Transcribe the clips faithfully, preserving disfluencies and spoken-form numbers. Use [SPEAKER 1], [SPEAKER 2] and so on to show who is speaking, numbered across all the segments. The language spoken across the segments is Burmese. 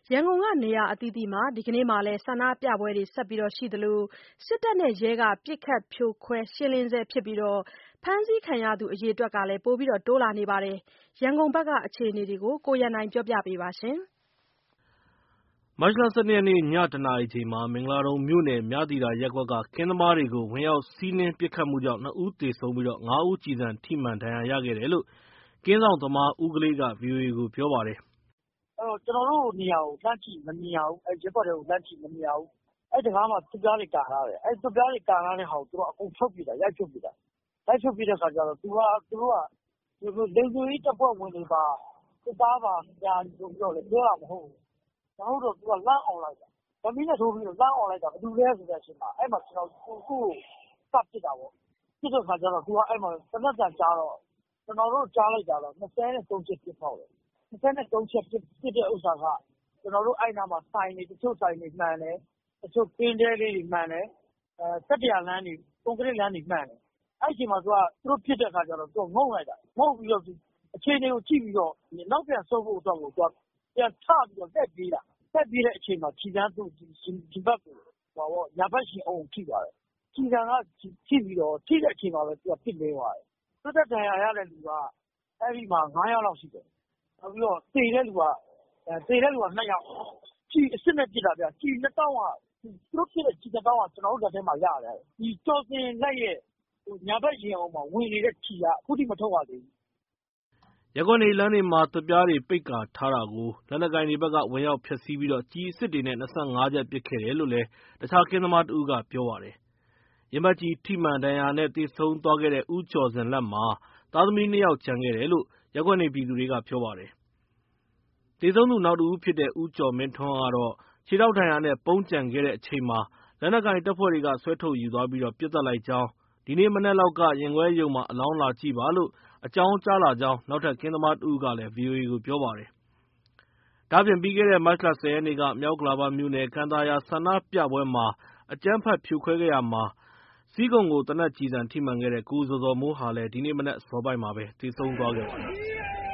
[SPEAKER 1] ရန်ကုန်ကနေရာအသီးသီးမှာဒီကနေ့လည်းဆန္ဒပြပွဲတွေဆက်ရှိသလိုစစ်တပ်နဲ့ရဲကပစ်ခတ်ဖြိုခွဲရှင်းလင်းဆဲဖြစ်ပြီးဖမ်းဆီးခံရသူအရေအတွက်ကလည်းပိုပြီးတိုးလာနေပါတယ်။ ရန်ကုန်ဘက်ကအခြေအနေတွေကိုကိုရန်နိုင်ကပြောပြပါမယ်
[SPEAKER 2] ။ မတ်လ ၁၂ ရက်နေ့ ည ၁ နာရီချိန်မှာ မင်္ဂလာဒုံမြို့နယ် မြသီတာရပ်ကွက်က ကင်းသမားတွေကို ဝင်ရောက်စီးနင်းပစ်ခတ်မှုကြောင့် ၂ ဦးသေဆုံးပြီး ၅ ဦးကျည်ဆံထိမှန်ဒဏ်ရာရခဲ့တယ်လို့ ကင်းစောင့်သမားဦးကလေးက ဗွီအိုအေကိုပြောပါတယ်။
[SPEAKER 3] “ကျနော်တို့နေရာကိုလှမ်းကြည့်မမြင်ရဘူး။ ရပ်ကွက်ထဲကိုလှမ်းကြည့်မမြင်ရဘူး။ အဲဒီတံခါးမှာသွပ်ပြားတွေကာထားတယ်။ အဲဒီသွပ်ပြားတွေကာထားတဲ့ဟာကိုသူတို့ကအကုန်ဖြုတ်ပစ်တာ။ ရိုက်ဖြုတ်ပစ်တာ။ ရိုက်ဖြုတ်ပစ်တဲ့အခါကျတော့သူတို့ကသူတို့ကလုံခြုံရေးတပ်ဖွဲ့ဝင်တွေပါစစ်သားပါများတယ်ဆိုပြီးတော့လည်းပြောတာမဟုတ်ဘူး။ မဟုတ်တော့သူကလှမ်းអော်လိုက်တာ။ ဓာတ်မီးနဲ့ထိုးပြီးတော့လှမ်းអော်လိုက်တာဘယ်သူလဲဆိုတဲ့အချိန်မှာအဲဒီမှာကျွန်တော်သူ့ကိုစပစ်တာပေါ့။ ပစ်တဲ့အခါကျတော့သူကအဲဒီမှာသေနတ်သံကြားတော့ကျွန်တော်တို့ကြားလိုက်တာတော့၂၃ချက်ပစ်ဖောက်တယ်။ ၂၃ချက်ပစ်တဲ့ဥစ္စာကကျွန်တော်တို့အဲဒီနားမှာဆိုင်တွေတချို့ဆိုင်တွေမှန်တယ်။တချို့ကင်းတဲလေးတွေမှန်တယ်။အဲကတ္တရာလမ်းတွေကွန်ကရစ်လမ်းတွေမှန်တယ်။အဲဒီအချိန်မှာသူကသူတို့ပစ်တဲ့အခါကျတော့သူကငုံလိုက်တာ။ငုံပြီးတော့အခြေအနေကိုကြည့်ပြီးတော့နောက်ပြန်ဆုတ်ဖို့အတွက်ကိုသူကပြန်ထပြီးတော့လှည့်ပြေးတာ။လှည့်ပြေးတဲ့အချိန်မှာကျည်ဆံသူ့ဒီဘက်ကိုဟိုပေါ့ညာဘက်ရင်အုံကိုထိသွားတယ်။ကျည်ဆံကထိပြီးတော့ထိတဲ့အချိန်မှာပဲသူကပစ်လဲသွားတယ်။သူ့တက်ဒဏ်ရာရတဲ့လူကအဲဒီမှာ၅ယောက်လောက်ရှိတယ်။နောက်ပြီးတော့သေတဲ့လူကသေတဲ့လူက၂ယောက်။ကျည်အစစ်နဲ့ပစ်တာဗျ။ကျည်နှစ်တောင့်ကသူတို့ပစ်တဲ့ကျည်နှစ်တောင့်ကကျွန်တော်တို့လက်ထဲမှာရတယ်။ဒီကျော်ဇင်လတ်ရဲ့ညာဘက်ရင်အုံမှာဝင်နေတဲ့ကျည်ကအခုထိမထုတ်ရသေးဘူး။
[SPEAKER 2] ” ရပ်ကွက်နေလမ်းတွေမှာ သွပ်ပြားတွေပိတ်ကာထားတာကို လက်နက်ကိုင်တွေဘက်က ဝင်ရောက်ဖျက်ဆီးပြီး ကျည်အစစ်တွေနဲ့ ၂၅ ချက်ပစ်ခဲ့တယ်လို့ တခြားကင်းသမားတဦးကပြောပါတယ်။ ရင်ဘတ်ကျည်ထိမှန်ဒဏ်ရာနဲ့သေဆုံးသွားတဲ့ ဦးကျော်ဇင်လတ်မှာ သားသမီး ၂ ယောက်ကျန်ခဲ့တယ်လို့ ရပ်ကွက်နေပြည်သူတွေကပြောပါတယ်။ သေဆုံးသူနောက်တဦးဖြစ်တဲ့ ဦးကျော်မင်းထွန်းကတော့ ခြေထောက်ဒဏ်ရာနဲ့ ပုန်းကျန်ခဲ့တဲ့အချိန်မှာ လက်နက်ကိုင်တပ်ဖွဲ့တွေက ဆွဲထုတ်ယူသွားပြီး ပစ်သတ်လိုက်ကြောင်း၊ ဒီနေ့မနက်လောက်က ရင်ခွဲရုံမှာ အလောင်းလာကြည့်ပါလို့ အကြောင်းကြားလာကြောင်း နောက်ထပ်ကင်းသမားတဦးကလည်း ဗွီအိုအေကိုပြောပါတယ်။ ဒါ့အပြင် ပြီးခဲ့တဲ့ မတ်လ ၁၀ ရက်နေ့က မြောက်ဥက္ကလာပမြို့နယ် ကန်သာယာဆန္ဒပြပွဲမှာ အကြမ်းဖက်ဖြိုခွဲခဲ့ရာမှာ ဆီးခုံကို သေနတ်ကျည်ဆံထိမှန်ခဲ့တဲ့ ကိုဇော်ဇော်မိုးဟာလည်း ဒီနေ့မနက်အစောပိုင်းမှာပဲ သေဆုံးသွားခဲ့ပါတယ်။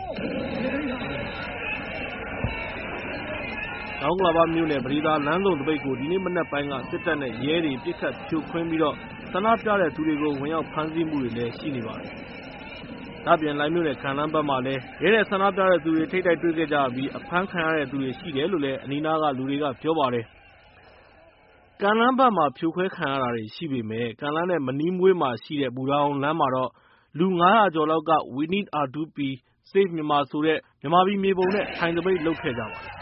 [SPEAKER 2] တောင်ဥက္ကလာပမြို့နယ် ပဒေသာလမ်းဆုံသပိတ်ကို ဒီနေ့မနက်ပိုင်းက စစ်တပ်နဲ့ ရဲတွေ ပစ်ခတ်ဖြိုခွင်းပြီး ဆန္ဒပြတဲ့သူတွေကို ဝင်ရောက်ဖမ်းဆီးမှုတွေလည်းရှိနေပါတယ်။ ဒါ့အပြင် လှိုင်မြို့နယ် ကန်လမ်းဘက်မှာလည်း ရဲနဲ့ ဆန္ဒပြတဲ့သူတွေ ထိပ်တိုက်တွေ့ခဲ့ကြပြီး အဖမ်းခံရတဲ့သူတွေရှိတယ်လို့ အနီးနားကလူတွေကပြောပါတယ်။ ကန်လမ်းဘက်မှာ ဖြိုခွဲခံရတာတွေရှိပေမယ့် ကန်လမ်းနဲ့ မနီးမဝေးမှာရှိတဲ့ ဘူတာရုံလမ်းမှာတော့ လူ ၅၀၀ ကျော်လောက်က We Need R2P Save Myanmar ဆိုတဲ့ မြန်မာပြည်မြေပုံနဲ့ ထိုင်သပိတ်လုပ်ခဲ့ကြပါတယ်။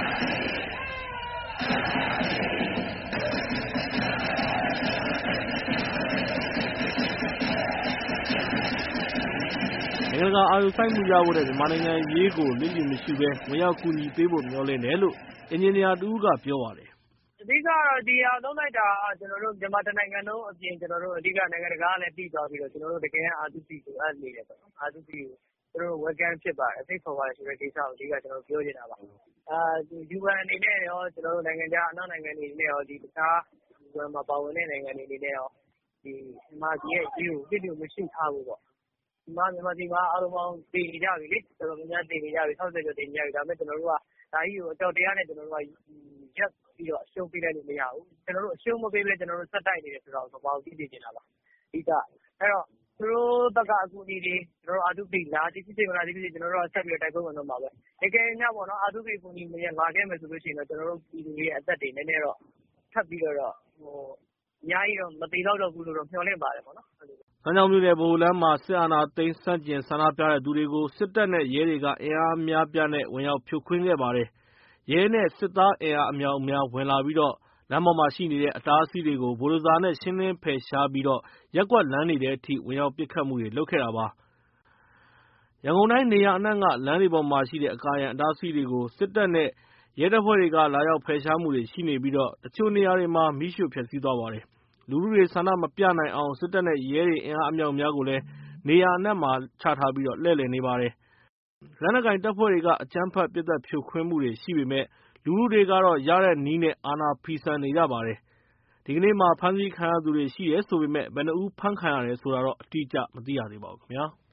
[SPEAKER 2] နိုင်ငံတကာအာရုံစိုက်မှုရဖို့နဲ့ မြန်မာနိုင်ငံအရေးကို လျစ်လျူမရှုဘဲ ဝင်ရောက်ကူညီပေးဖို့ မျှော်လင့်တယ်လို့ အင်ဂျင်နီယာတဦးကပြောပါတယ်။
[SPEAKER 3] “အဓိကတော့ဒီဟာလုပ်လိုက်တာကကျွန်တော်တို့မြန်မာတနိုင်ငံလုံးအပြင်ကျွန်တော်တို့အဓိကနိုင်ငံတကာကလည်းသိသွားပြီးတော့ကျွန်တော်တို့တကယ် အာတူပီလိုအပ်နေတယ်ပေါ့နော်။ အာတူပီကိုကျွန်တော်တို့ welcome ဖြစ်ပါတယ်ဖိတ်ခေါ်ပါတယ်ဆိုတဲ့ကိစ္စကိုအဓိကကျွန်တော်တို့ပြောချင်တာပါ။အာ ယူအန် အနေနဲ့ရောကျွန်တော်တို့နိုင်ငံခြားအနောက်နိုင်ငံတွေအနေနဲ့ရောဒီတခြား ယူအန် မှာပါဝင်တဲ့နိုင်ငံတွေအနေနဲ့ရောဒီမြန်မာပြည်ရဲ့အရေးကိုလျစ်လျူမရှုထားဖို့ပေါ့။ဒီမှာမြန်မာပြည်မှာအားလုံးပေါင်းသေနေကြပြီလေ။တော်တော်များများသေနေကြပြီ။၆၀ ကျော်သေနေကြပြီ။ဒါပေမဲ့ကျွန်တော်တို့ကဒါကြီးကိုအကြောက်တရားနဲ့ကျွန်တော်တို့ကရပ်ပြီးတော့အရှုံးပေးလိုက်လို့မရဘူး။ကျွန်တော်တို့အရှုံးမပေးဘဲကျွန်တော်တို့ဆက်တိုက်နေတယ်ဆိုတာကိုကမ္ဘာကိုသိစေချင်တာပါ။အဓိကအဲ့တော့သူတို့ဘက်ကအကူအညီတွေကျွန်တော်တို့အာတူပီလာသည်ဖြစ်စေမလာသည်ဖြစ်စေကျွန်တော်တို့ကဆက်ပြီးတော့တိုက်ပွဲဝင်သွားမှာပဲ။တကယ်လို့များပေါ့နော်အာတူပီအကူအညီတွေလာခဲ့မယ်ဆိုလို့ရှိရင်တော့ကျွန်တော်တို့ပြည်သူတွေရဲ့အသက်တွေနည်းနည်းတော့ထပ်ပြီးတော့ဟိုအများကြီးတော့မသေလောက်တော့ဘူးလို့တော့မျှော်လင့်ပါတယ်ပေါ့နော်။”
[SPEAKER 2] စမ်းချောင်းမြို့နယ် ဗဟိုလမ်းမှာ စစ်အာဏာသိမ်းဆန့်ကျင်ဆန္ဒပြတဲ့သူတွေကို စစ်တပ်နဲ့ ရဲတွေက အင်အားအများအပြားနဲ့ ဝင်ရောက်ဖြိုခွင်းခဲ့ပါတယ်။ ရဲနဲ့ စစ်သားအင်အားအမြောက်အများဝင်လာပြီး လမ်းပေါ်မှာရှိနေတဲ့ အတားအဆီးတွေကို ဘိုဒိုဇာနဲ့ ရှင်းလင်းဖယ်ရှားပြီး ရပ်ကွက်လမ်းတွေထဲအထိ ဝင်ရောက်ပစ်ခတ်မှုတွေလုပ်ခဲ့တာပါ။ ရန်ကုန်တိုင်းနေရာအနှံ့က လမ်းတွေပေါ်မှာရှိတဲ့ အကာအရံအတားအဆီးတွေကို စစ်တပ်နဲ့ ရဲတပ်ဖွဲ့တွေက လာရောက်ဖယ်ရှားမှုတွေရှိနေပြီး တချို့နေရာတွေမှာ မီးရှို့ဖျက်ဆီးသွားပါတယ်။ လူထုတွေဆန္ဒမပြနိုင်အောင် စစ်တပ်နဲ့ ရဲတွေအင်အားအမြောက်အများကို နေရာအနှံ့မှာချထားပြီး လှည့်လည်နေပါတယ်။ လက်နက်ကိုင်တပ်ဖွဲ့တွေက အကြမ်းဖက်ပစ်သတ်ဖြိုခွင်းမှုတွေရှိပေမယ့် လူထုတွေကတော့ ရတဲ့နည်းနဲ့ အာဏာဖီဆန်နေကြပါတယ်။ ဒီကနေ့မှာ ဖမ်းဆီးခံရသူတွေရှိတယ်ဆိုပေမယ့် ဘယ်နှစ်ဦးဖမ်းခံရတယ်ဆိုတာတော့ အတိအကျမသိရသေးပါဘူးခင်ဗျာ။